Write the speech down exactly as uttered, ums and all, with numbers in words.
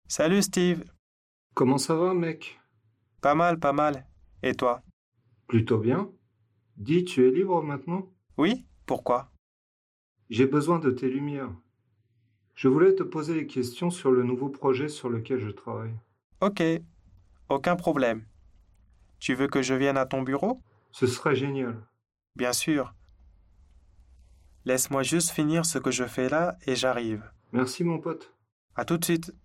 Salut Steve. Comment ça va, mec? Pas mal, pas mal. Et toi? Plutôt bien. Dis, tu es libre maintenant? Oui? Pourquoi? J'ai besoin de tes lumières. Je voulais te poser des questions sur le nouveau projet sur lequel je travaille. Ok, aucun problème. Tu veux que je vienne à ton bureau? Ce serait génial. Bien sûr. Laisse-moi juste finir ce que je fais là et j'arrive. Merci, mon pote. À tout de suite.